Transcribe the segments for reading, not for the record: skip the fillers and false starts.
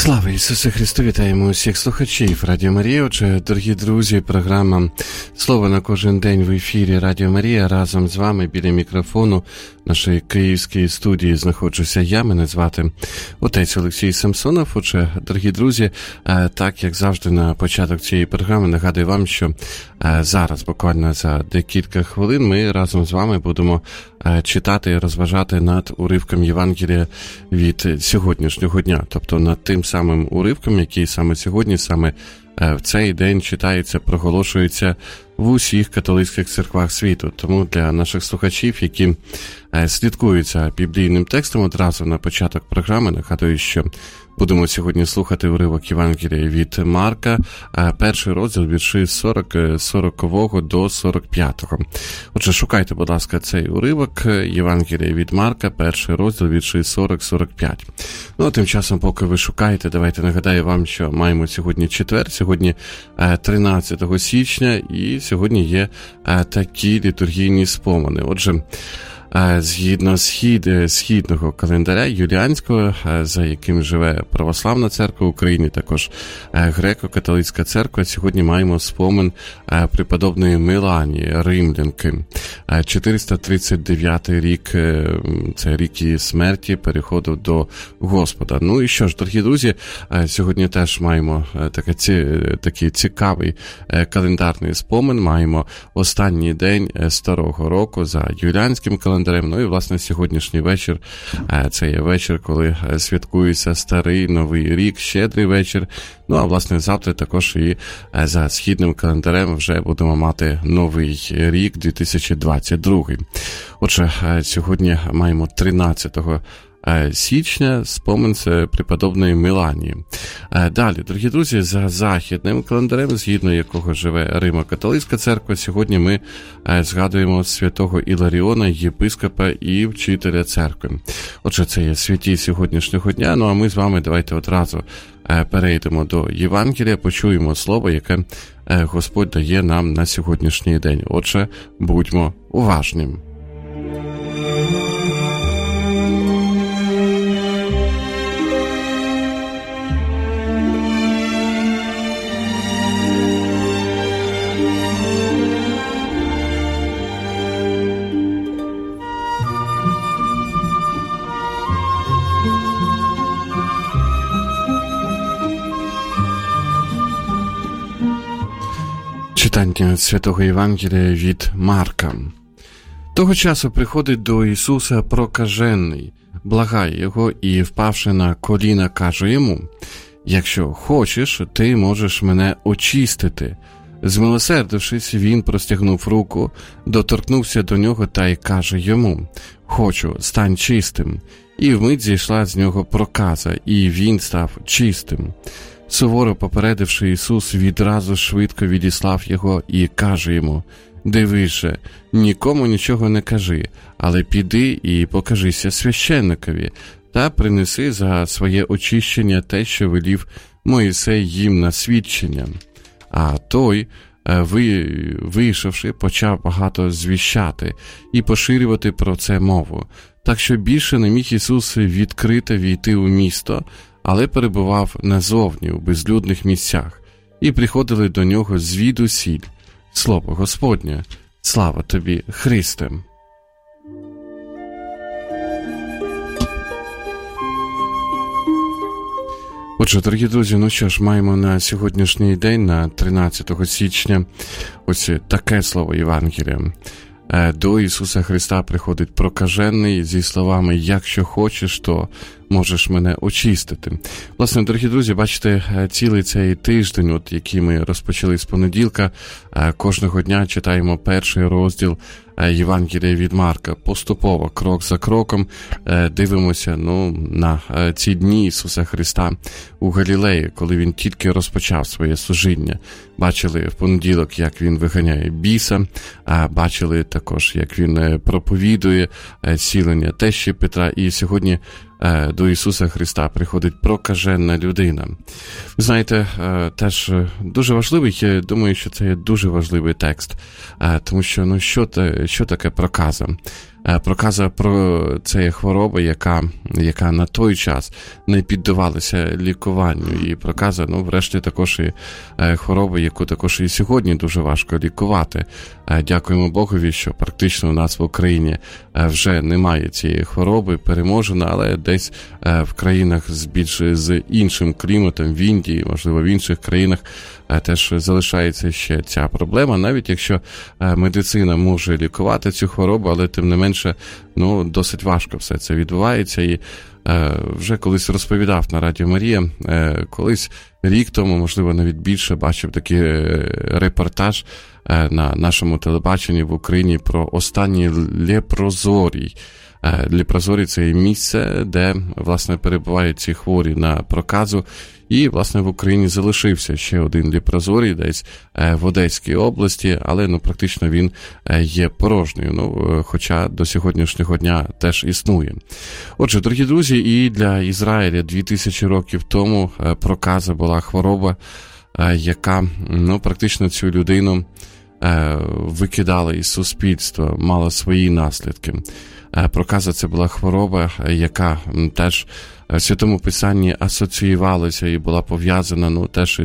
Слава Ісусу Христу! Вітаємо усіх слухачів Радіо Марія. Отже, дорогі друзі, програма «Слово на кожен день» в ефірі Радіо Марія. Разом з вами біля мікрофону нашої київської студії знаходжуся я. Мене звати отець Олексій Самсонов. Отже, дорогі друзі, так як завжди на початок цієї програми нагадую вам, що зараз, буквально за декілька хвилин, ми разом з вами будемо читати і розважати над уривком Євангелія від сьогоднішнього дня. Тобто над тим самим уривком, який саме сьогодні, саме в цей день читається, проголошується в усіх католицьких церквах світу. Тому для наших слухачів, які слідкують за біблійним текстом, одразу на початок програми нагадую, що будемо сьогодні слухати уривок Євангелія від Марка, перший розділ, вірші з 40 до 45. Отже, шукайте, будь ласка, цей уривок Євангелія від Марка, перший розділ, вірші 40-45. Ну, а тим часом, поки ви шукаєте, давайте нагадаю вам, що маємо сьогодні четвер, сьогодні 13 січня, і сьогодні є такі літургійні спомини. Отже, згідно східного календаря юліанського, за яким живе Православна церква в Україні, також Греко-католицька церква, сьогодні маємо спомин преподобної Меланії, римлянки. 439 рік, це рік її смерті, переходу до Господа. Ну і що ж, дорогі друзі, сьогодні теж маємо такий цікавий календарний спомин, маємо останній день Старого року за юліанським календарем. Ну і, власне, сьогоднішній вечір, це є вечір, коли святкується Старий Новий рік, Щедрий вечір. Ну, а, власне, завтра також і за східним календарем вже будемо мати Новий рік, 2022. Отже, сьогодні маємо 13 січня, спомин преподобної Меланії. Далі, дорогі друзі, за західним календарем, згідно якого живе Римо-католицька церква, сьогодні ми згадуємо святого Іларіона, єпископа і вчителя церкви. Отже, це є святі сьогоднішнього дня, ну а ми з вами давайте одразу перейдемо до Євангелія, почуємо слово, яке Господь дає нам на сьогоднішній день. Отже, будьмо уважні. Читання Святого Євангелія від Марка. Того часу приходить до Ісуса прокажений, благає його і, впавши на коліна, каже йому: «Якщо хочеш, ти можеш мене очистити». Змилосердившись, він простягнув руку, доторкнувся до нього та й каже йому: «Хочу, стань чистим». І вмить зійшла з нього проказа, і він став чистим. Суворо попередивши, Ісус відразу швидко відіслав його і каже йому: «Дивись же, нікому нічого не кажи, але піди і покажися священникові, та принеси за своє очищення те, що велів Мойсей їм на свідчення». А той, вийшовши, почав багато звіщати і поширювати про це мову. Так що більше не міг Ісус відкрито війти у місто, але перебував назовні, у безлюдних місцях, і приходили до нього звідусіль. Слово Господнє, слава тобі, Христе! Отже, дорогі друзі, ну що ж, маємо на сьогоднішній день, на 13 січня, ось таке слово Євангелія. До Ісуса Христа приходить прокажений зі словами: «Якщо хочеш, то можеш мене очистити». Власне, дорогі друзі, бачите, цілий цей тиждень, от який ми розпочали з понеділка, кожного дня читаємо перший розділ Євангелія від Марка. Поступово, крок за кроком, дивимося на ці дні Ісуса Христа у Галілеї, коли Він тільки розпочав своє служіння. Бачили в понеділок, як Він виганяє біса, бачили також, як Він проповідує зцілення тещі Петра, і сьогодні до Ісуса Христа приходить прокажена людина. Ви знаєте, теж дуже важливий, я думаю, що це є дуже важливий текст, тому що, що таке проказа? Проказа це є хвороба, яка на той час не піддавалася лікуванню. І проказа, врешті, також і хвороба, яку також і сьогодні дуже важко лікувати. Дякуємо Богові, що практично у нас в Україні вже немає цієї хвороби, переможена, але десь в країнах з іншим кліматом, в Індії, можливо, в інших країнах теж залишається ще ця проблема, навіть якщо медицина може лікувати цю хворобу, але тим не менше, досить важко все це відбувається. І вже колись розповідав на Радіо Марія, колись рік тому, можливо, навіть більше, бачив такий репортаж на нашому телебаченні в Україні про останній лепрозорій. Лепрозорій – це місце, де, власне, перебувають ці хворі на проказу. І, власне, в Україні залишився ще один лепрозорій десь в Одеській області, але, практично він є порожньою, хоча до сьогоднішнього дня теж існує. Отже, дорогі друзі, і для Ізраїля 2000 років тому проказа була хвороба, яка, практично цю людину викидала із суспільства, мала свої наслідки. Проказа – це була хвороба, яка теж в Святому Писанні асоціювалася і була пов'язана, теж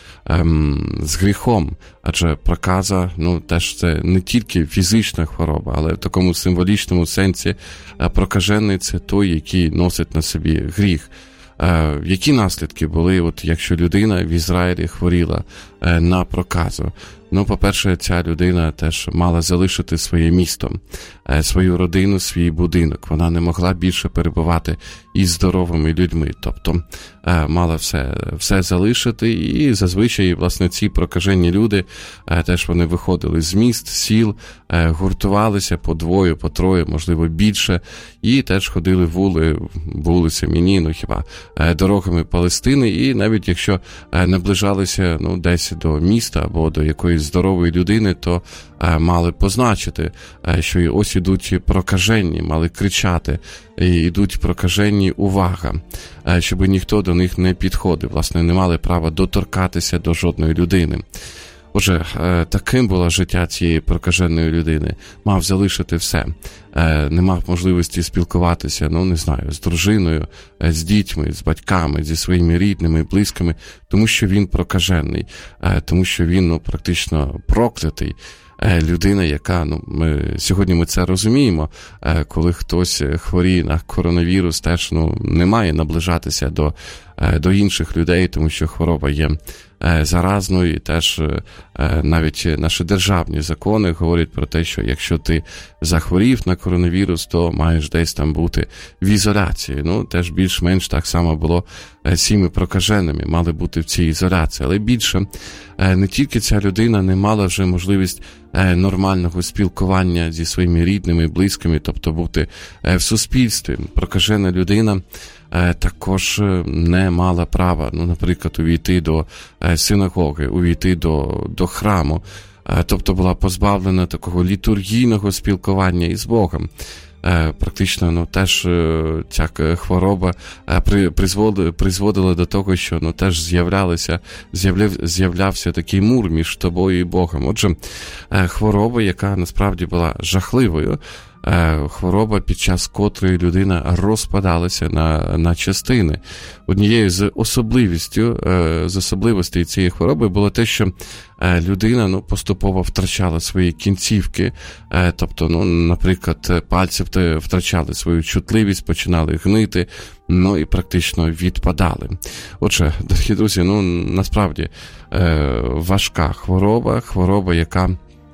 з гріхом. Адже проказа, теж це не тільки фізична хвороба, але в такому символічному сенсі прокажений – це той, який носить на собі гріх. Які наслідки були, якщо людина в Ізраїлі хворіла на проказу? По-перше, ця людина теж мала залишити своє місто, свою родину, свій будинок. Вона не могла більше перебувати із здоровими людьми. Тобто мала все залишити. І зазвичай, власне, ці прокажені люди, теж вони виходили з міст, сіл, гуртувалися по двоє, по троє, можливо, більше. І теж ходили вулицями, дорогами Палестини. І навіть якщо наближалися, десь до міста або до якоїсь здорової людини, то мали позначити, що ось ідуть прокажені, мали кричати, ідуть прокажені, увага, щоб ніхто до них не підходив, власне, не мали права доторкатися до жодної людини. Отже, таким було життя цієї прокаженої людини. Мав залишити все. Не мав можливості спілкуватися, з дружиною, з дітьми, з батьками, зі своїми рідними, близькими, тому що він прокажений, тому що він, практично проклятий. Людина, яка, сьогодні ми це розуміємо, коли хтось хворіє на коронавірус, теж, не має наближатися до інших людей, тому що хвороба є заразною, і теж навіть наші державні закони говорять про те, що якщо ти захворів на коронавірус, то маєш десь там бути в ізоляції. Теж більш-менш так само було цими прокаженими, мали бути в цій ізоляції. Але більше, не тільки ця людина не мала вже можливість нормального спілкування зі своїми рідними, близькими, тобто бути в суспільстві. Прокажена людина також не мала права, наприклад, увійти до синагоги, увійти до храму, тобто була позбавлена такого літургійного спілкування із Богом. Практично, теж ця хвороба призводила до того, що, теж з'являвся такий мур між тобою і Богом. Отже, хвороба, яка насправді була жахливою, хвороба, під час котрої людина розпадалася на частини. Однією з особливостей цієї хвороби було те, що людина поступово втрачала свої кінцівки, тобто, наприклад, пальці втрачали свою чутливість, починали гнити, і практично відпадали. Отже, дорогі друзі, насправді важка хвороба, яка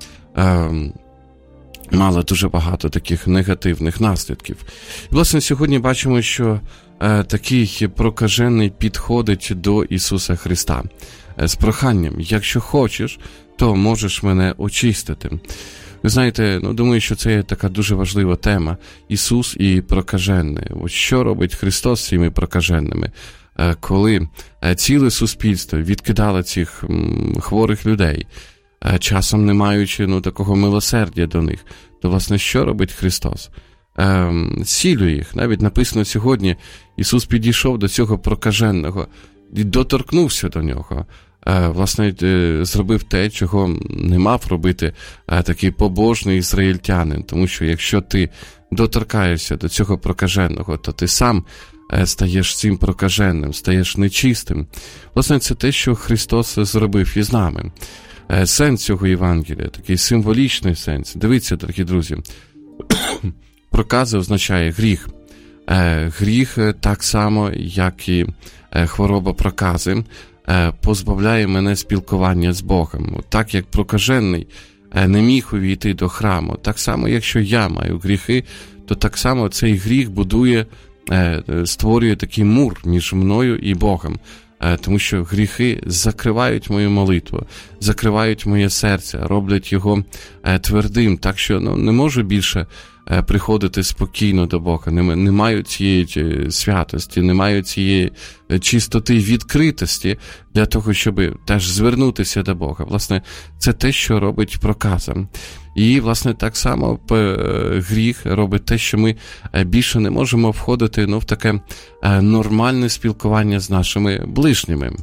мала дуже багато таких негативних наслідків. І, власне, сьогодні бачимо, що такий прокажений підходить до Ісуса Христа з проханням: якщо хочеш, то можеш мене очистити. Ви знаєте, думаю, що це є така дуже важлива тема. Ісус і прокажений. Ось що робить Христос з цими прокаженими? Коли ціле суспільство відкидало цих хворих людей, часом не маючи такого милосердя до них, то, власне, що робить Христос? Зцілює їх. Навіть написано сьогодні, Ісус підійшов до цього прокаженого і доторкнувся до нього. Власне, зробив те, чого не мав робити такий побожний ізраїльтянин. Тому що якщо ти доторкаєшся до цього прокаженого, то ти сам стаєш цим прокаженним, стаєш нечистим. Власне, це те, що Христос зробив із нами. Сенс цього Євангелія, такий символічний сенс. Дивіться, дорогі друзі, проказа означає гріх. Гріх так само, як і хвороба прокази, позбавляє мене спілкування з Богом. Так як прокажений не міг увійти до храму, так само, якщо я маю гріхи, то так само цей гріх створює такий мур між мною і Богом. Тому що гріхи закривають мою молитву, закривають моє серце, роблять його твердим, так що не можу більше приходити спокійно до Бога, не маю цієї святості, не маю цієї чистоти, відкритості для того, щоб теж звернутися до Бога. Власне, це те, що робить проказа. І, власне, так само гріх робить те, що ми більше не можемо входити в таке нормальне спілкування з нашими ближніми.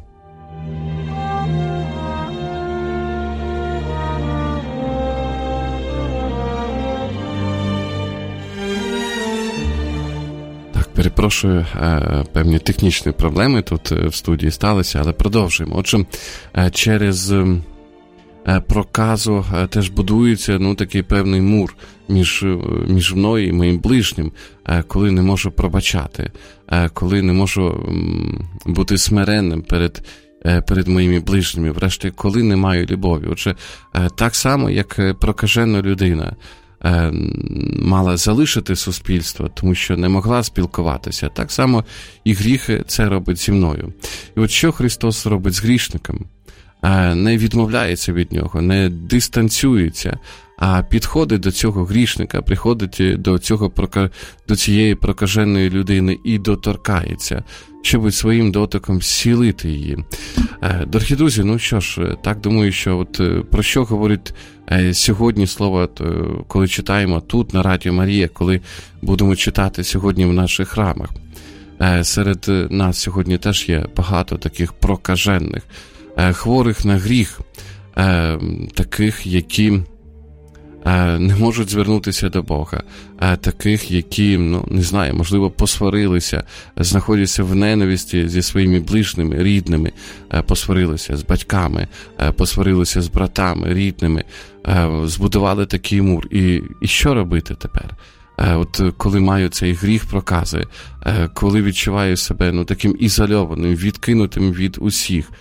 Перепрошую, певні технічні проблеми тут в студії сталися, але продовжуємо. Отже, через проказу теж будується такий певний мур між мною і моїм ближнім, коли не можу пробачати, коли не можу бути смиренним перед моїми ближніми, врешті, коли не маю любові. Отже, так само, як прокажена людина мала залишити суспільство, тому що не могла спілкуватися. Так само і гріх це робить зі мною. І от що Христос робить з грішником? Не відмовляється від нього, не дистанціюється, а підходить до цього грішника, приходить до цієї прокаженої людини і доторкається, щоб своїм дотиком зцілити її. Дорогі друзі, так думаю, що про що говорить сьогодні слово, коли читаємо тут на Радіо Марія, коли будемо читати сьогодні в наших храмах. Серед нас сьогодні теж є багато таких прокажених, хворих на гріх, таких, які не можуть звернутися до Бога, таких, які, не знаю, можливо, посварилися, знаходяться в ненависті зі своїми ближніми, рідними, посварилися з батьками, посварилися з братами, рідними, збудували такий мур. І що робити тепер? Коли маю цей гріх прокази, коли відчуваю себе таким ізольованим, відкинутим від усіх,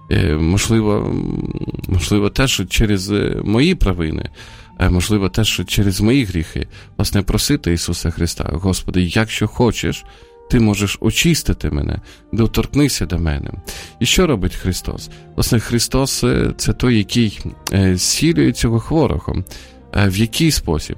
можливо, теж через мої провини, можливо, теж через мої гріхи, власне, просити Ісуса Христа: Господи, якщо хочеш, Ти можеш очистити мене, доторкнися до мене. І що робить Христос? Власне, Христос – це той, який зцілює цього хворого. В який спосіб?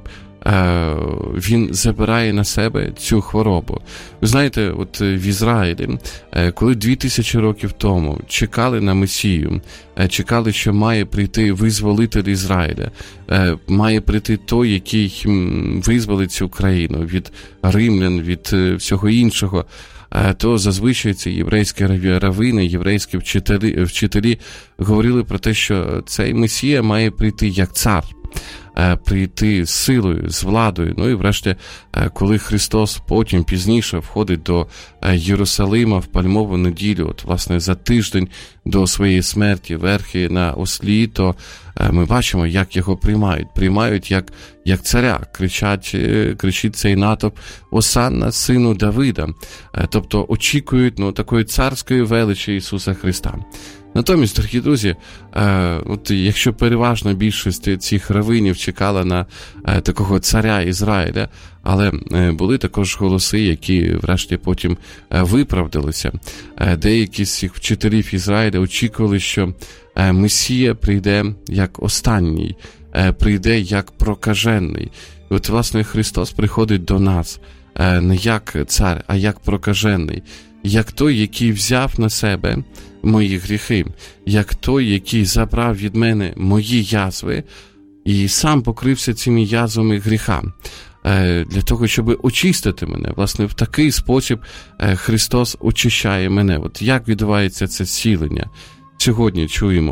Він забирає на себе цю хворобу. Ви знаєте, в Ізраїлі, коли 2000 років тому чекали на Месію, чекали, що має прийти визволитель Ізраїля, має прийти той, який визволить цю країну від римлян, від всього іншого, то зазвичай ці єврейські равини, єврейські вчителі говорили про те, що цей Месія має прийти як цар, прийти з силою, з владою. І врешті, коли Христос потім пізніше входить до Єрусалима в Пальмову неділю, власне, за тиждень до своєї смерті верхи на ослі, то ми бачимо, як його приймають. Приймають як царя. Кричить цей натовп: «Осанна сину Давида». Тобто очікують такої царської величі Ісуса Христа. Натомість, дорогі друзі, якщо переважна більшість цих равинів чекала на такого царя Ізраїля, але були також голоси, які врешті потім виправдалися. Деякі з цих вчителів Ізраїля очікували, що Месія прийде як останній, прийде як прокажений. І власне, Христос приходить до нас не як цар, а як прокажений, як той, який взяв на себе мої гріхи, як той, який забрав від мене мої язви і сам покрився цими язвами гріха, для того, щоб очистити мене. Власне, в такий спосіб Христос очищає мене. Як відбувається це зцілення? Сьогодні чуємо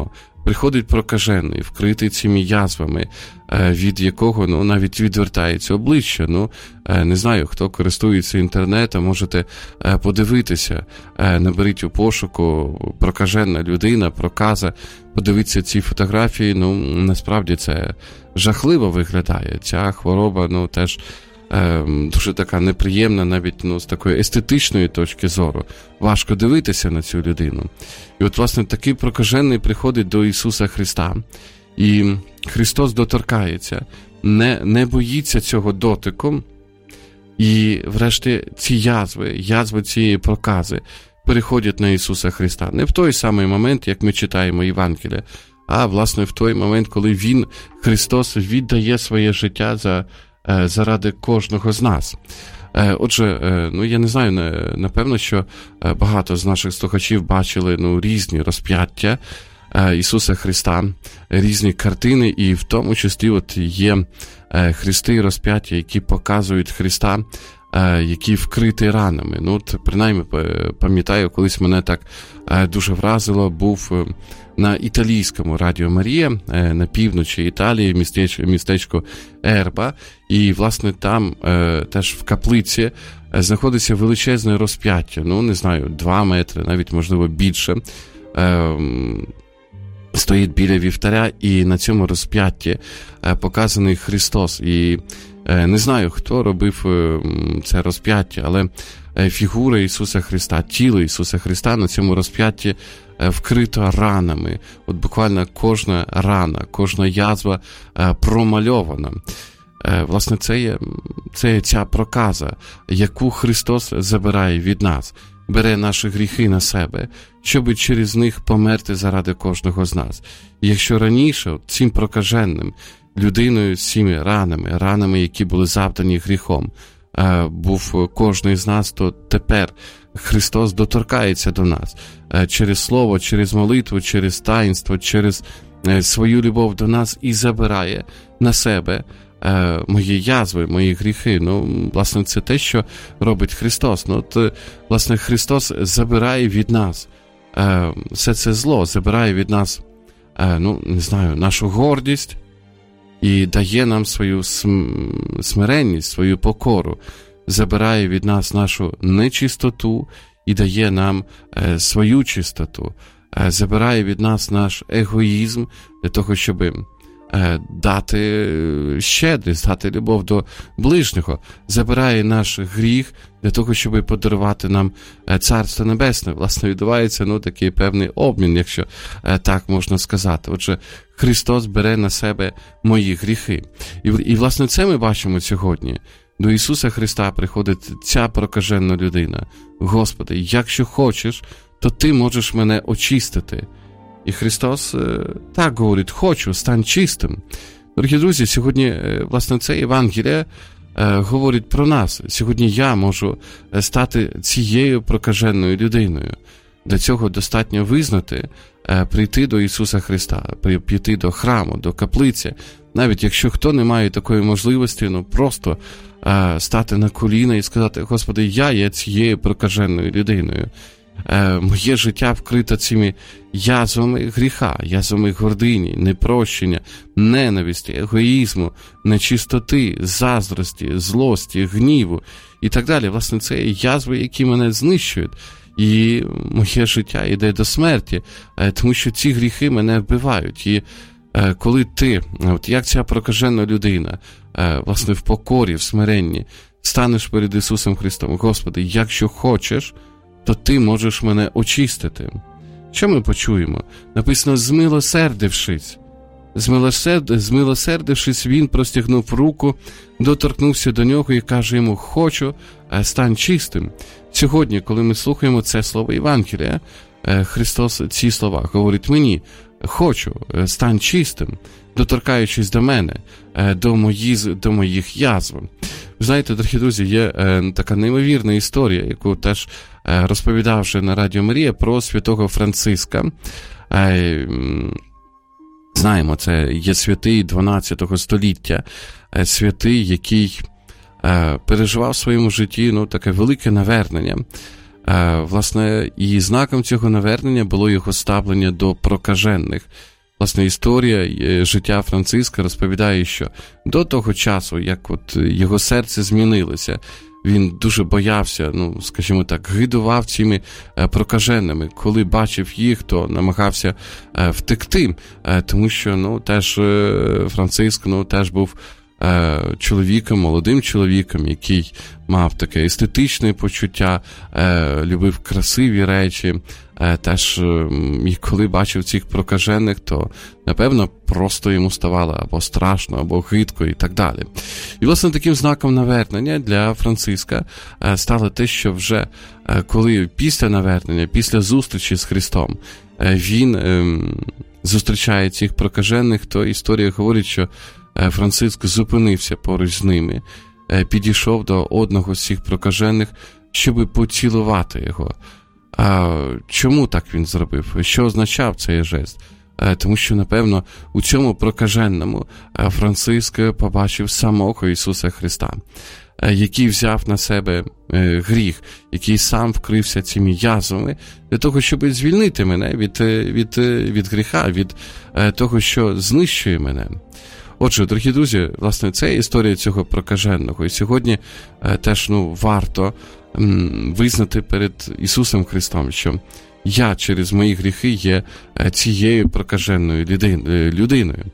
приходить прокажений, вкритий цими язвами, від якого, навіть відвертається обличчя. Не знаю, хто користується інтернетом, можете подивитися, наберіть у пошуку прокажена людина, проказа, подивіться ці фотографії, насправді це жахливо виглядає. Ця хвороба, теж дуже така неприємна, навіть з такої естетичної точки зору. Важко дивитися на цю людину. І от, власне, такий прокажений приходить до Ісуса Христа, і Христос доторкається, не боїться цього дотику, і врешті ці язви цієї прокази переходять на Ісуса Христа. Не в той самий момент, як ми читаємо Євангелія, а, власне, в той момент, коли Христос, віддає своє життя заради кожного з нас. Отже, я не знаю, напевно, що багато з наших слухачів бачили різні розп'яття Ісуса Христа, різні картини, і в тому числі от є хрести і розп'яття, які показують Христа, який вкритий ранами. Принаймні, пам'ятаю, колись мене так дуже вразило, був на італійському Радіо Марія, на півночі Італії, містечко Ерба, і, власне, там теж в каплиці знаходиться величезне розп'яття, не знаю, 2 метри, навіть, можливо, більше, стоїть біля вівтаря, і на цьому розп'ятті показаний Христос. І не знаю, хто робив це розп'яття, але фігура Ісуса Христа, тіло Ісуса Христа на цьому розп'ятті вкрито ранами. От буквально кожна рана, кожна язва промальована. Власне, це ця проказа, яку Христос забирає від нас, бере наші гріхи на себе, щоб через них померти заради кожного з нас. І якщо раніше цим прокаженним, людиною з цими ранами, які були завдані гріхом, був кожний з нас, то тепер Христос доторкається до нас через слово, через молитву, через таїнство, через свою любов до нас і забирає на себе мої язви, мої гріхи. Власне, це те, що робить Христос. Власне, Христос забирає від нас все це зло, забирає від нас, не знаю, нашу гордість і дає нам свою смиренність, свою покору, забирає від нас нашу нечистоту і дає нам свою чистоту, забирає від нас наш егоїзм для того, щоб дати щедрість, дати любов до ближнього, забирає наш гріх для того, щоб подарувати нам Царство Небесне. Власне, відбувається такий певний обмін, якщо так можна сказати. Отже, Христос бере на себе мої гріхи. І власне, це ми бачимо сьогодні. До Ісуса Христа приходить ця прокажена людина. Господи, якщо хочеш, то Ти можеш мене очистити. І Христос так говорить: хочу, стань чистим. Дорогі друзі, сьогодні, власне, це Євангеліє говорить про нас. Сьогодні я можу стати цією прокаженою людиною. Для цього достатньо визнати, прийти до Ісуса Христа, піти до храму, до каплиці. Навіть якщо хто не має такої можливості, просто стати на коліна і сказати: Господи, я є цією прокаженою людиною. Моє життя вкрите цими язвами гріха, язвами гордині, непрощення, ненависті, егоїзму, нечистоти, заздрості, злості, гніву і так далі. Власне, це язви, які мене знищують. І моє життя йде до смерті, тому що ці гріхи мене вбивають. І коли ти, як ця прокажена людина, власне, в покорі, в смиренні, станеш перед Ісусом Христом: Господи, якщо хочеш, то Ти можеш мене очистити. Що ми почуємо? Написано: змилосердившись. Змилосердившись, він простягнув руку, доторкнувся до нього і каже йому: хочу, стань чистим. Сьогодні, коли ми слухаємо це слово Євангелія, Христос ці слова говорить мені: хочу, стань чистим, доторкаючись до мене, до моїх язв. Ви знаєте, дорогі друзі, є така неймовірна історія, яку теж розповідав вже на Радіо Марія, про святого Франциска. Знаємо, це є святий 12 століття, святий, який переживав в своєму житті таке велике навернення. Власне, і знаком цього навернення було його ставлення до прокажених. власне, історія життя Франциска розповідає, що до того часу, як от його серце змінилося, він дуже боявся, скажімо так, гидував цими прокаженими. Коли бачив їх, то намагався втекти, тому що, теж Франциск, теж був чоловіком, молодим чоловіком, який мав таке естетичне почуття, любив красиві речі, теж і коли бачив цих прокажених, то, напевно, просто йому ставало або страшно, або гидко і так далі. І, власне, таким знаком навернення для Франциска стало те, що вже коли після навернення, після зустрічі з Христом, він зустрічає цих прокажених, то історія говорить, що Франциск зупинився поруч з ними, підійшов до одного з цих прокажених, щоб поцілувати його. Чому так він зробив? Що означав цей жест? Тому що, напевно, у цьому прокаженному Франциск побачив самого Ісуса Христа, який взяв на себе гріх, який сам вкрився цими язвами для того, щоб звільнити мене від гріха, від того, що знищує мене. Отже, дорогі друзі, власне, це історія цього прокаженого. І сьогодні теж варто визнати перед Ісусом Христом, що я через мої гріхи є цією прокаженою людиною.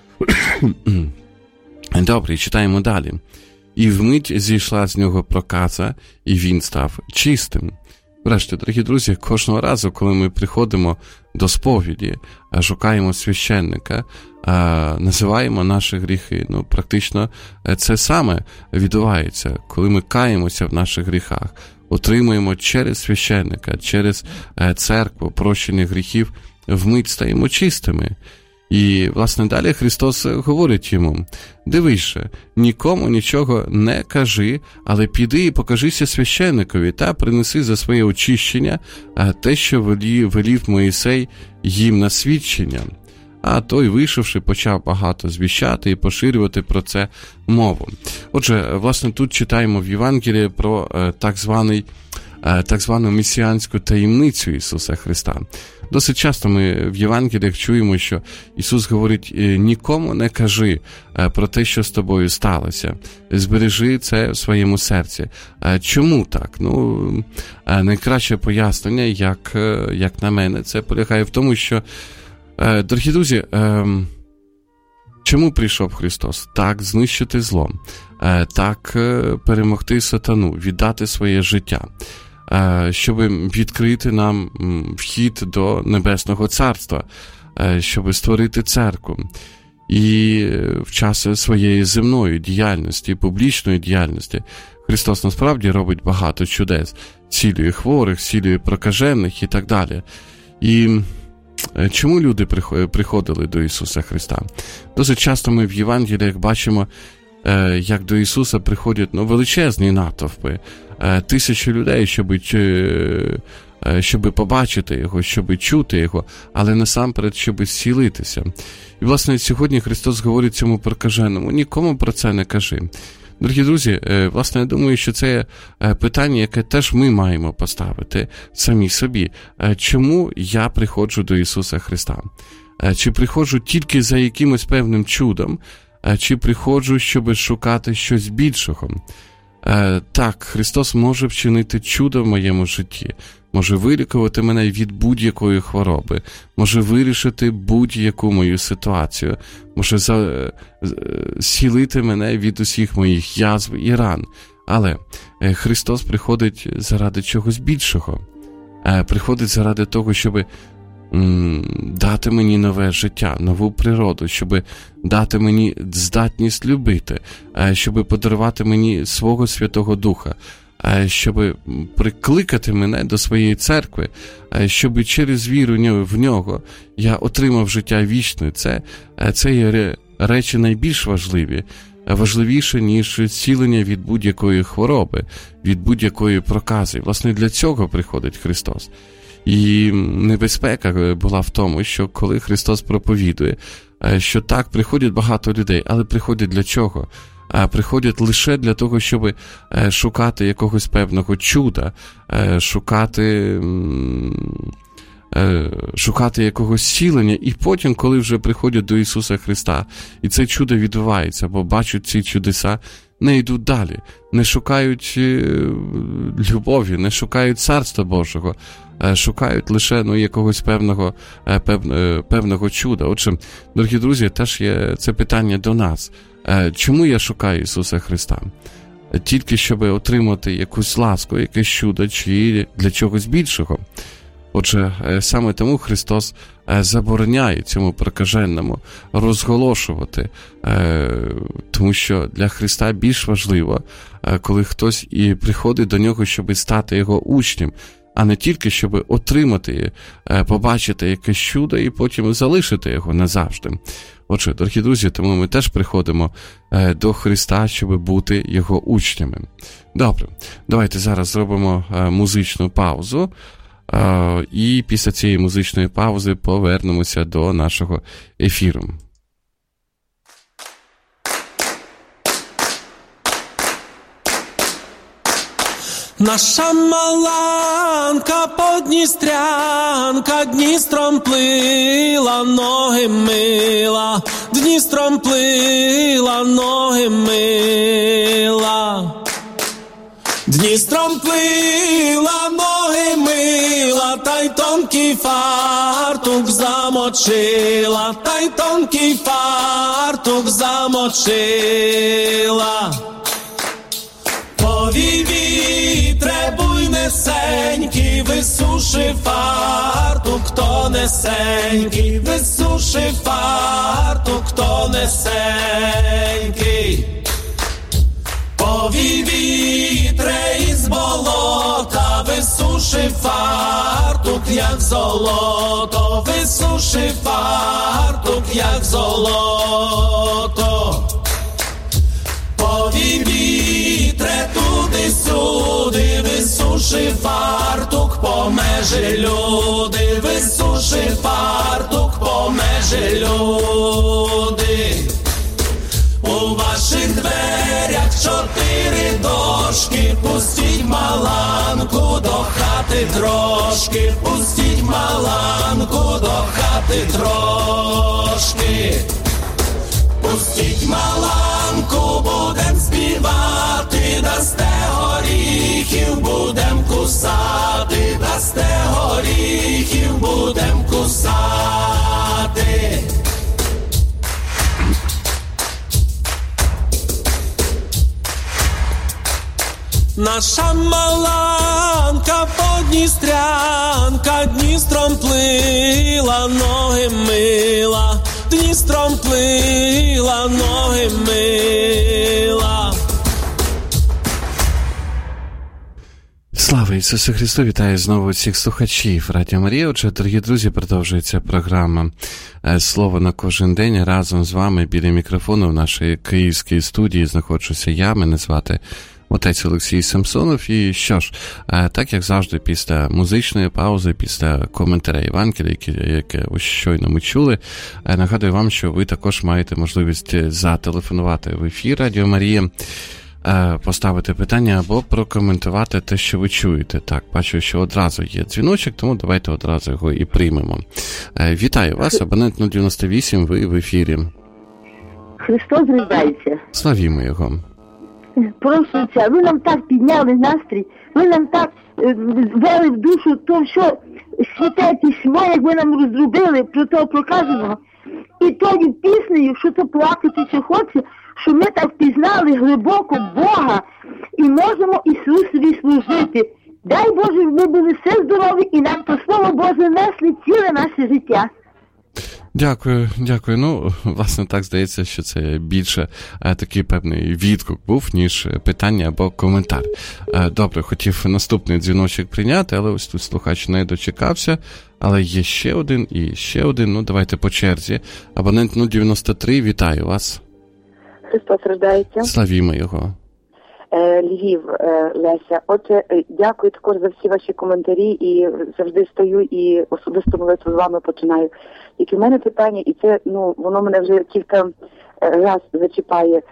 Добре, читаємо далі. І вмить зійшла з нього проказа, і він став чистим. Врешті, дорогі друзі, кожного разу, коли ми приходимо до сповіді, шукаємо священника, називаємо наші гріхи, практично це саме відбувається, коли ми каємося в наших гріхах, отримуємо через священника, через церкву прощення гріхів, вмить стаємо чистими. І, власне, далі Христос говорить йому: дивись же, нікому нічого не кажи, але піди і покажися священникові та принеси за своє очищення те, що велів Моїсей їм на свідчення. А той, вийшовши, почав багато звіщати і поширювати про це мову. Отже, власне, тут читаємо в Євангелії про так звану месіанську таємницю Ісуса Христа. Досить часто ми в Євангеліях чуємо, що Ісус говорить: нікому не кажи про те, що з тобою сталося. Збережи це в своєму серці. Чому так? Найкраще пояснення, як на мене, це полягає в тому, що, дорогі друзі, чому прийшов Христос? Так знищити зло, так перемогти сатану, віддати своє життя, щоб відкрити нам вхід до Небесного Царства, щоб створити церкву. І в час своєї земної діяльності, публічної діяльності, Христос насправді робить багато чудес. Зцілює хворих, зцілює прокажених і так далі. І чому люди приходили до Ісуса Христа? Досить часто ми в Євангеліях бачимо, як до Ісуса приходять величезні натовпи, тисячі людей, щоб побачити Його, щоб чути Його, але насамперед, щоб зцілитися. І, власне, сьогодні Христос говорить цьому прокаженому: нікому про це не кажи. Дорогі друзі, власне, я думаю, що це питання, яке теж ми маємо поставити самі собі. Чому я приходжу до Ісуса Христа? Чи приходжу тільки за якимось певним чудом, чи приходжу, щоб шукати щось більшого? Так, Христос може вчинити чудо в моєму житті, може вилікувати мене від будь-якої хвороби, може вирішити будь-яку мою ситуацію, може зцілити мене від усіх моїх язв і ран. Але Христос приходить заради чогось більшого, приходить заради того, щоб дати мені нове життя, нову природу, щоб дати мені здатність любити, щоб подарувати мені свого Святого Духа, щоб прикликати мене до своєї церкви, щоб через віру в Нього я отримав життя вічне. Це є речі найбільш важливі, важливіше, ніж зцілення від будь-якої хвороби, від будь-якої прокази. Власне, для цього приходить Христос. І небезпека була в тому, що коли Христос проповідує, що так, приходять багато людей, але приходять для чого? Приходять лише для того, щоб шукати якогось певного чуда, шукати шукати якогось зцілення, і потім, коли вже приходять до Ісуса Христа, і це чудо відбувається, бо бачать ці чудеса, не йдуть далі, не шукають любові, не шукають Царства Божого, шукають лише якогось певного чуда. Отже, дорогі друзі, теж є це питання до нас. Чому я шукаю Ісуса Христа? Тільки щоб отримати якусь ласку, якесь чудо, чи для чогось більшого? Отже, саме тому Христос забороняє цьому прокаженному розголошувати, тому що для Христа більш важливо, коли хтось і приходить до нього, щоб стати його учнем, а не тільки, щоб отримати, побачити якесь чудо і потім залишити його назавжди. Отже, дорогі друзі, тому ми теж приходимо до Христа, щоб бути його учнями. Добре, давайте зараз зробимо музичну паузу. І після цієї музичної паузи повернемося до нашого ефіру. Наша маланка подністрянка Дністром плила, ноги мила, Дністром плила, ноги мила. Дністром плила, ноги мила, та й тонкий фартук замочила, та й тонкий фартук замочила. Повій вітре буйнесенький, висуши фартук тонесенький, висуши фартук тонесенький. Повій вітре із болота, висуши фартук, як золото, висуши фартук, як золото. Повій вітре туди-сюди, висуши фартук, по межі люди, висуши фартук, по межі люди. У ваших дверях 4 дошки, пустіть маланку до хати трошки, пустіть маланку до хати трошки. Пустіть маланку, будем співати, дасте горіхів, будем кусати, дасте горіхів, будем кусати. Наша маланка подністрянка Дністром плила, ноги мила, Дністром плила, ноги мила. Слава Ісусу Христу! Вітаю знову всіх слухачів Радіо Марія. Отже, дорогі друзі, продовжується програма «Слово на кожен день». Разом з вами біля мікрофону в нашій київській студії знаходжуся я, мене звати отець Олексій Самсонов. І що ж, так як завжди, після музичної паузи, після коментаря Євангелія, яке ось щойно ми чули, нагадую вам, що ви також маєте можливість зателефонувати в ефір Радіо Марія, поставити питання або прокоментувати те, що ви чуєте. Так, бачу, що одразу є дзвіночок, тому давайте одразу його і приймемо. Вітаю вас, абонент 098, ви в ефірі. Христос рождається. Славімо його. Прошу Отця, ви нам так підняли настрій, ви нам так ввели в душу то, що святе письмо, як ви нам розробили про того прокаженого. І тою піснею, що то плакатися хоче, що ми так пізнали глибоко Бога і можемо Ісусові служити. Дай Боже, щоб ми були все здорові і нам то Слово Боже несли ціле наше життя. Дякую. Ну, власне, так здається, що це більше такий певний відгук був, ніж питання або коментар. Добре, хотів наступний дзвіночок прийняти, але ось тут слухач не дочекався. Але є ще один і ще один. Ну, давайте по черзі. Абонент 093, вітаю вас. Христос рождається. Славімо його. Львів, Леся. Отже, дякую також за всі ваші коментарі, і завжди стою і особисто молитву з вами починаю. Тільки в мене питання, і це, воно мене вже кілька раз зачіпає.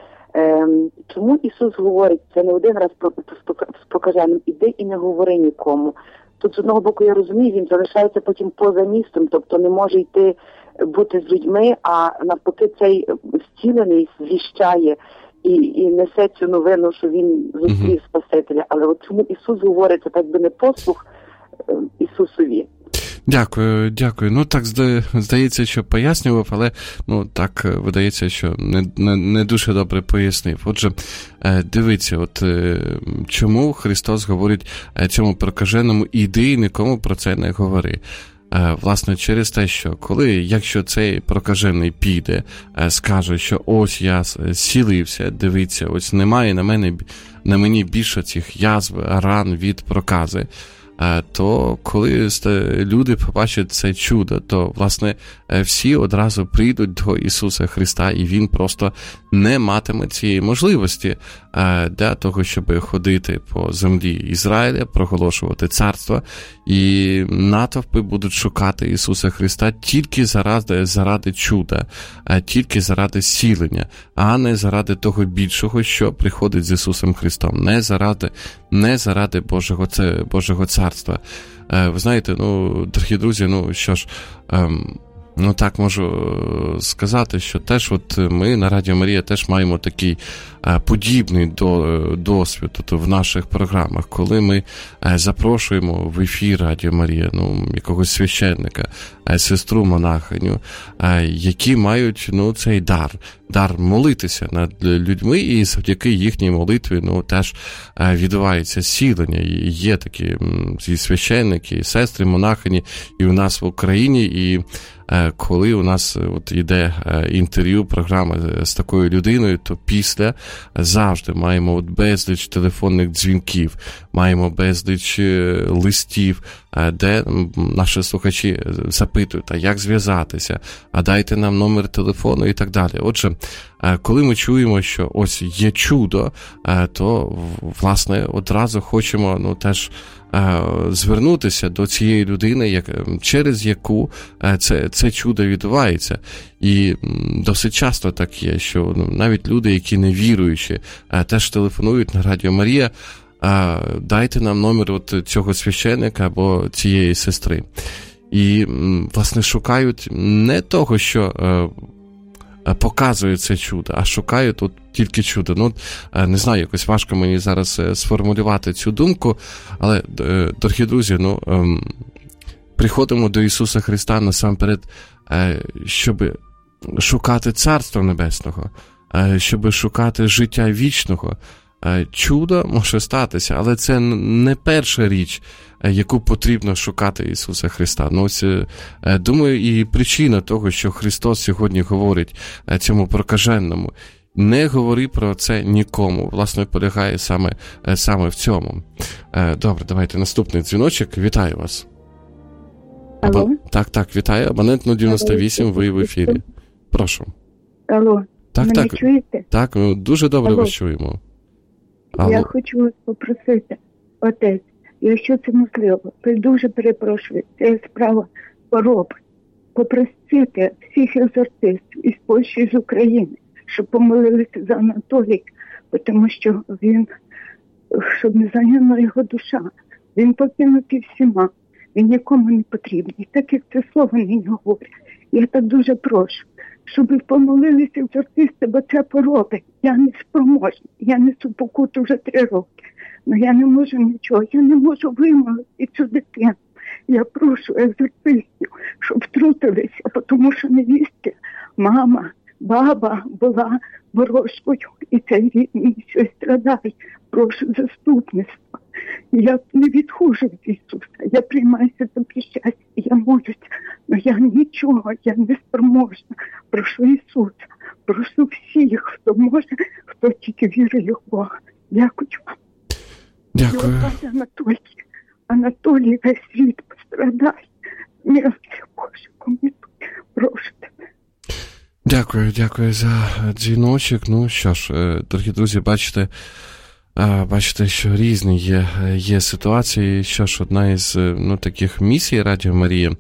Чому Ісус говорить, це не один раз з прокаженим, іди і не говори нікому. тут з одного боку я розумію, він залишається потім поза містом, тобто не може йти бути з людьми, а навпаки цей зцілений звіщає і несе цю новину, що він зустрів Спасителя. Але от чому Ісус говорить, це так би не послух Ісусові. Дякую. Ну, так здається, що пояснював, але, так видається, що не дуже добре пояснив. Отже, дивіться, чому Христос говорить цьому прокаженому, іди і нікому про це не говори. Власне, через те, що якщо цей прокажений піде, скаже, що ось я зцілився, дивіться, ось немає на мені більше цих язв, ран від прокази, то коли люди побачать це чудо, то, власне, всі одразу прийдуть до Ісуса Христа, і Він просто не матиме цієї можливості для того, щоб ходити по землі Ізраїля, проголошувати царство, і натовпи будуть шукати Ісуса Христа тільки заради чуда, тільки заради зцілення, а не заради того більшого, що приходить з Ісусом Христом, не заради Божого царства. Ви знаєте, дорогі друзі, що ж, так можу сказати, що теж ми на Радіо Марія теж маємо такий подібний досвід в наших програмах, коли ми запрошуємо в ефір Радіо Марія, якогось священника, сестру монахиню, які мають, цей дар молитися над людьми, і завдяки їхній молитві, теж відбувається зцілення. І є такі і священники, і сестри монахині, і у нас в Україні, і коли у нас йде інтерв'ю, програма з такою людиною, то після завжди маємо безліч телефонних дзвінків, маємо безліч листів, де наші слухачі запитують, а як зв'язатися, а дайте нам номер телефону і так далі. Отже, коли ми чуємо, що ось є чудо, то, власне, одразу хочемо, теж звернутися до цієї людини, через яку це чудо відбувається. І досить часто так є, що навіть люди, які не віруючі, теж телефонують на Радіо Марія, дайте нам номер цього священника або цієї сестри. І, власне, шукають не того, що показує це чудо, а шукають тільки чудо. Не знаю, якось важко мені зараз сформулювати цю думку, але, дорогі друзі, приходимо до Ісуса Христа насамперед, щоб шукати Царства Небесного, щоб шукати життя вічного. Чудо може статися, але це не перша річ, яку потрібно шукати Ісуса Христа. Думаю, і причина того, що Христос сьогодні говорить цьому прокаженному, не говори про це нікому, власне, полягає саме в цьому. Добре, давайте наступний дзвіночок. Вітаю вас. Алло? Так, вітаю. Абонент 098, ви в ефірі. Прошу. Алло, мене чуєте? Так, ми дуже добре вас чуємо. Алло. Я хочу вас попросити, отець, якщо це можливо, ви дуже перепрошую, це справа хвороби. Попросити всіх екзорцистів із Польщі, з України, щоб помолилися за Анатолія, тому що щоб не загинула його душа. Він покинутий всіма, він нікому не потрібний. Так як це слово нині говорить. Я так дуже прошу, щоб ви помолилися екзорцисти, бо це хвороби. Я не спроможна, я несу покуту вже 3 роки. Але я не можу нічого, я не можу вимолити цю дитину. Я прошу екзорцистів, щоб втрутилися, тому що невістки, мама, баба була ворожкою, і цей рідний щось страдає. Прошу заступництва. Я не відхожу від Ісуса, я приймаюся за причастя, я молюся, але я нічого, я не спроможна. Прошу Ісуса, прошу всіх, хто може, хто тільки вірує в Бога. Дякую вам. Дякую. Анатолій, весь світ пострадає. Милості Боже, помилуй. Прошу тебе. Дякую за дзвіночок. Що ж, дорогі друзі, бачите, що різні є ситуації. Що ж, одна із таких місій Радіо Марія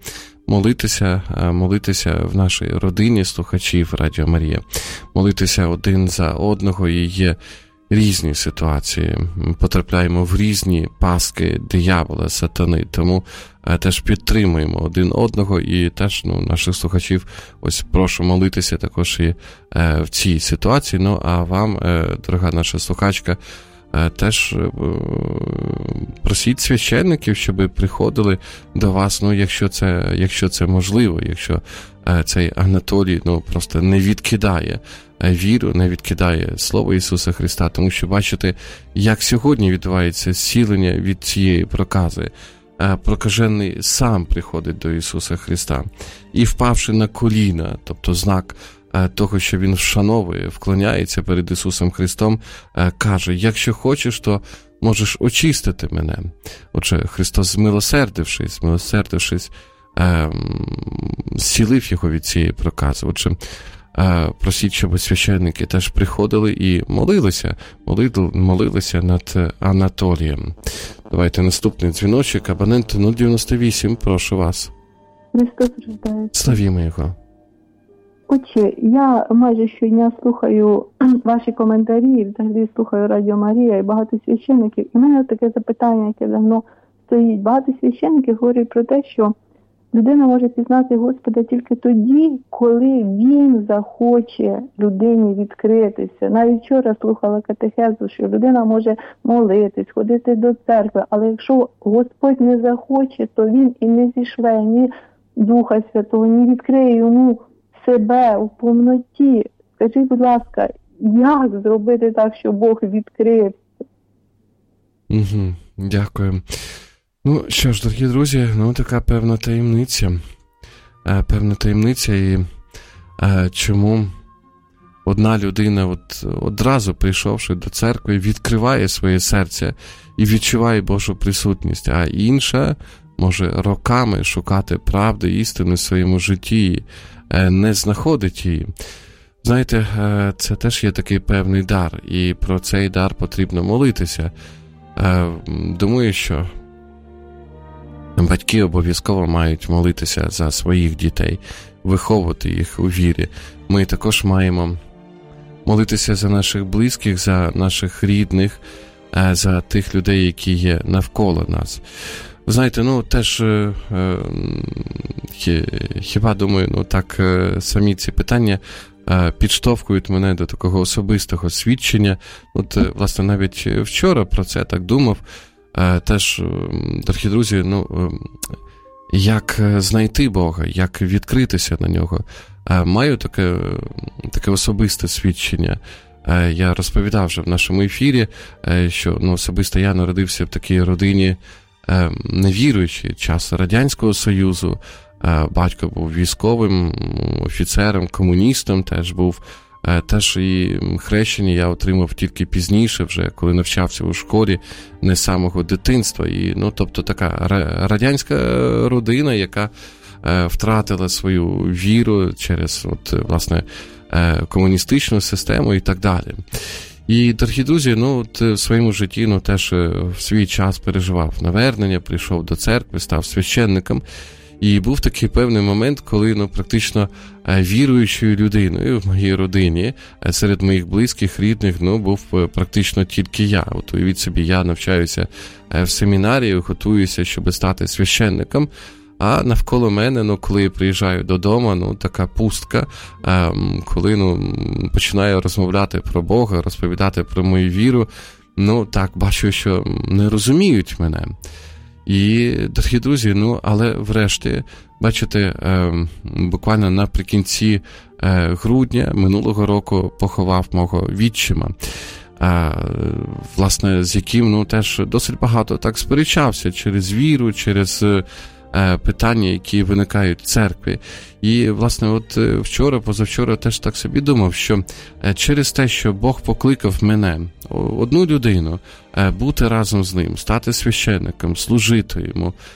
молитися в нашій родині слухачів Радіо Марія, молитися один за одного. І є різні ситуації, потрапляємо в різні пастки диявола, сатани, тому теж підтримуємо один одного і теж наших слухачів ось прошу молитися також і в цій ситуації. Ну, а вам, дорога наша слухачка, теж просіть священників, щоб приходили до вас, якщо це можливо, якщо цей Анатолій просто не відкидає віру, не відкидає Слово Ісуса Христа, тому що бачите, як сьогодні відбувається зцілення від цієї прокази. Прокажений сам приходить до Ісуса Христа і, впавши на коліна, тобто знак того, що він вшановує, вклоняється перед Ісусом Христом, каже: якщо хочеш, то можеш очистити мене. Отже, Христос, змилосердившись, зцілив його від цієї прокази. Отже, просіть, щоб священники теж приходили і молилися над Анатолієм. Давайте наступний дзвіночок, абонент 098, прошу вас. Христос рождається. Славімо Його. Отче, я майже щодня слухаю ваші коментарі, взагалі слухаю Радіо Марія і багато священників. І в мене таке запитання, яке давно стоїть. Багато священників говорять про те, що людина може пізнати Господа тільки тоді, коли Він захоче людині відкритися. Навіть вчора слухала катехезу, що людина може молитись, ходити до церкви, але якщо Господь не захоче, то Він і не зішле ні Духа Святого, ні відкриє йому себе у повноті. Скажіть, будь ласка, як зробити так, щоб Бог відкрився? Дякую. Ну, що ж, дорогі друзі, така певна таємниця, і чому одна людина, одразу прийшовши до церкви, відкриває своє серце і відчуває Божу присутність, а інша може роками шукати правди, істини в своєму житті, не знаходить її. Знаєте, це теж є такий певний дар, і про цей дар потрібно молитися. Думаю, що батьки обов'язково мають молитися за своїх дітей, виховувати їх у вірі. Ми також маємо молитися за наших близьких, за наших рідних, за тих людей, які є навколо нас. Ви знаєте, теж хіба, думаю, так самі ці питання підштовхують мене до такого особистого свідчення. Власне, навіть вчора про це так думав. Теж, дорогі друзі, як знайти Бога, як відкритися на Нього. Маю таке особисте свідчення. Я розповідав вже в нашому ефірі, що особисто я народився в такій родині невіруючій, час Радянського Союзу. Батько був військовим, офіцером, комуністом теж був. Теж і хрещення я отримав тільки пізніше, вже коли навчався у школі, не з самого дитинства. І, тобто така радянська родина, яка втратила свою віру через, власне, комуністичну систему і так далі. І, дорогі друзі, в своєму житті теж в свій час переживав навернення, прийшов до церкви, став священником. І був такий певний момент, коли практично віруючою людиною в моїй родині, серед моїх близьких, рідних, був практично тільки я. Уявіть собі, я навчаюся в семінарії, готуюся, щоб стати священником, а навколо мене, коли я приїжджаю додому, така пустка, коли починаю розмовляти про Бога, розповідати про мою віру, так, бачу, що не розуміють мене. І, дорогі друзі, але врешті, бачите, буквально наприкінці грудня минулого року поховав мого відчима, власне, з яким, теж досить багато так сперечався через віру, через питання, які виникають в церкві. І, власне, позавчора теж так собі думав, що через те, що Бог покликав мене, одну людину, бути разом з ним, стати священником, служити йому,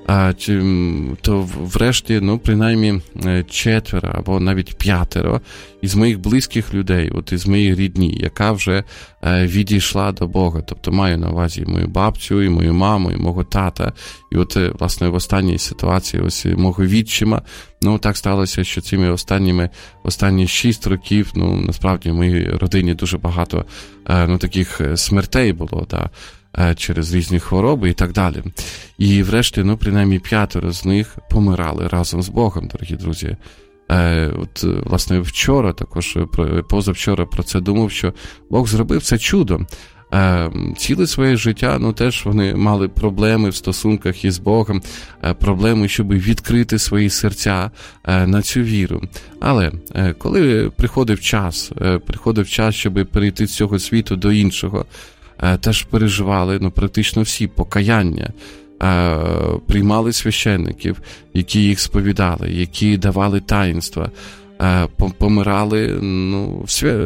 то врешті, ну, принаймні 4 або навіть 5 із моїх близьких людей, от із моїх рідні, яка вже відійшла до Бога. Тобто маю на увазі і мою бабцю, і мою маму, і мого тата. І от, власне, в останній ситуації ось мого відчима, ну, так сталося, що цими останні 6 років, ну, насправді в моїй родині дуже багато, ну, таких смертей було, да, через різні хвороби і так далі. І врешті, ну, принаймні 5 з них помирали разом з Богом, дорогі друзі. От, власне, вчора, також позавчора про це думав, що Бог зробив це чудо. Ціле своє життя, ну, теж вони мали проблеми в стосунках із Богом, проблеми, щоб відкрити свої серця на цю віру. Але коли приходив час, щоб перейти з цього світу до іншого, теж переживали, ну, практично всі покаяння, приймали священників, які їх сповідали, які давали таїнства, помирали, ну,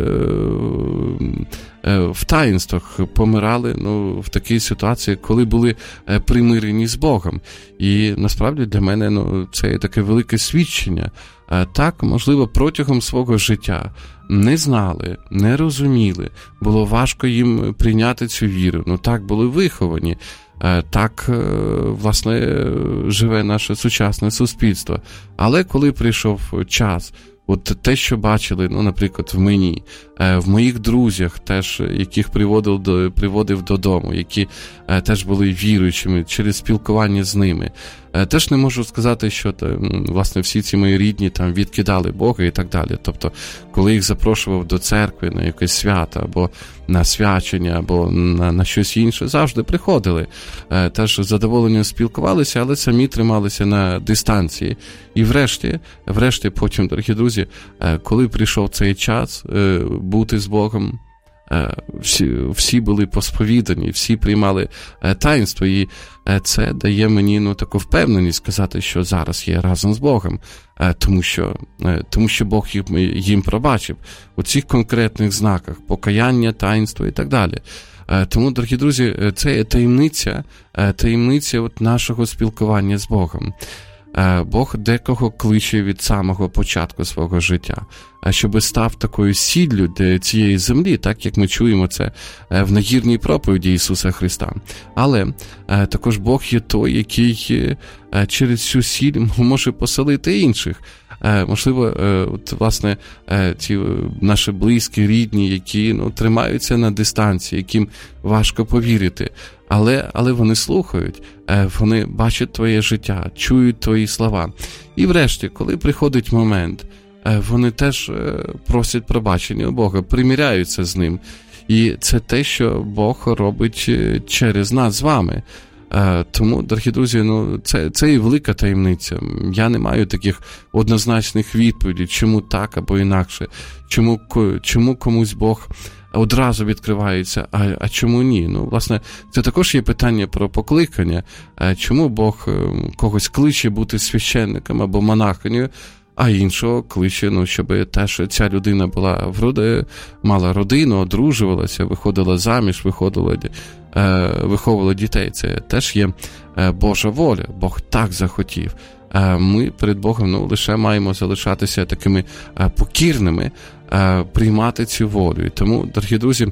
в таїнствах, помирали, ну, в такій ситуації, коли були примирені з Богом. І насправді для мене, ну, це таке велике свідчення. Так, можливо, протягом свого життя не знали, не розуміли, було важко їм прийняти цю віру, ну, так були виховані. Так, власне, живе наше сучасне суспільство. Але коли прийшов час, от те, що бачили, ну, наприклад, в мені, в моїх друзях теж, яких приводив додому, які теж були віруючими через спілкування з ними. Теж не можу сказати, що, власне, всі ці мої рідні там відкидали Бога і так далі. Тобто, коли їх запрошував до церкви на якесь свято, або на свячення, або на щось інше, завжди приходили. Теж з задоволенням спілкувалися, але самі трималися на дистанції. І врешті потім, дорогі друзі, коли прийшов цей час бути з Богом, всі були посповідані, всі приймали таїнство, і це дає мені, ну, таку впевненість сказати, що зараз я разом з Богом, тому що Бог їм пробачив у цих конкретних знаках, покаяння, таїнство і так далі. Тому, дорогі друзі, це є таємниця от нашого спілкування з Богом. Бог декого кличе від самого початку свого життя, щоб став такою сіллю для цієї землі, так як ми чуємо це в нагірній проповіді Ісуса Христа. Але також Бог є той, який через цю сіль може поселити інших. Можливо, от, власне, ці наші близькі, рідні, які, ну, тримаються на дистанції, яким важко повірити. Але вони слухають, вони бачать твоє життя, чують твої слова. І врешті, коли приходить момент, вони теж просять пробачення у Бога, примиряються з ним. І це те, що Бог робить через нас з вами. Тому, дорогі друзі, ну, це і велика таємниця. Я не маю таких однозначних відповідей, чому так або інакше, чому комусь Бог одразу відкривається, а чому ні. Ну, власне, це також є питання про покликання. Чому Бог когось кличе бути священником або монахинею, а іншого кличе, ну, щоб теж ця людина мала родину, одружувалася, виходила заміж, виховувала дітей. Це теж є Божа воля. Бог так захотів. Ми перед Богом, ну, лише маємо залишатися такими покірними, приймати цю волю. І тому, дорогі друзі,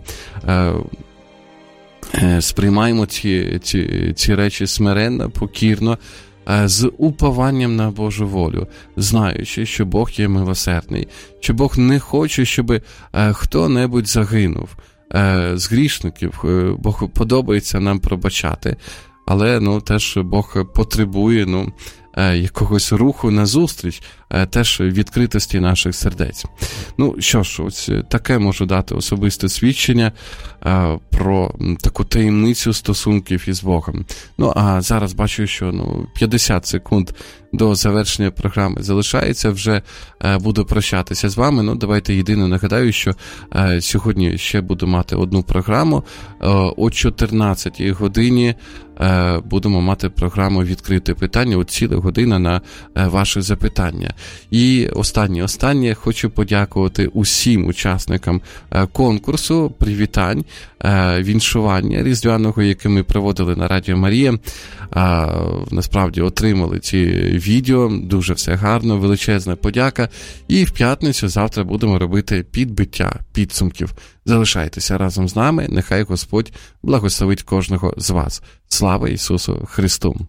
сприймаємо ці речі смиренно, покірно, з упованням на Божу волю, знаючи, що Бог є милосердний, що Бог не хоче, щоб хто-небудь загинув. З грішників Богу подобається нам пробачати, але, ну, теж Бог потребує, ну, якогось руху назустріч, теж відкритості наших сердець. Ну, що ж, ось таке можу дати особисте свідчення про таку таємницю стосунків із Богом. Ну, а зараз бачу, що 50 секунд до завершення програми залишається, вже буду прощатися з вами. Ну, давайте єдине нагадаю, що сьогодні ще буду мати одну програму. О 14-й годині будемо мати програму «Відкрите питання», от ціла година на ваші запитання. І останнє хочу подякувати усім учасникам конкурсу привітань, віншування різдвяного, яке ми проводили на Радіо Марія. Насправді отримали ці відео, дуже все гарно, величезна подяка. І в п'ятницю завтра будемо робити підбиття підсумків. Залишайтеся разом з нами, нехай Господь благословить кожного з вас. Слава Ісусу Христу!